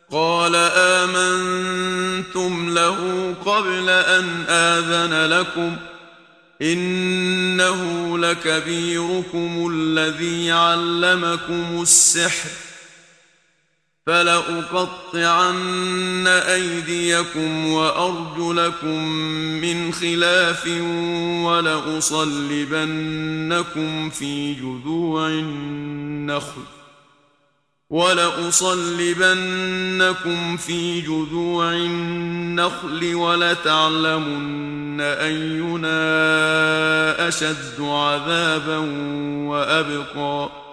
قال آمنتم له قبل أن آذن لكم إنه لكبيركم الذي علمكم السحر فلأقطعن أيديكم وأرجلكم من خلاف ولأصلبنكم في جذوع النخل ولتعلمن أينا أشد عذابا وأبقى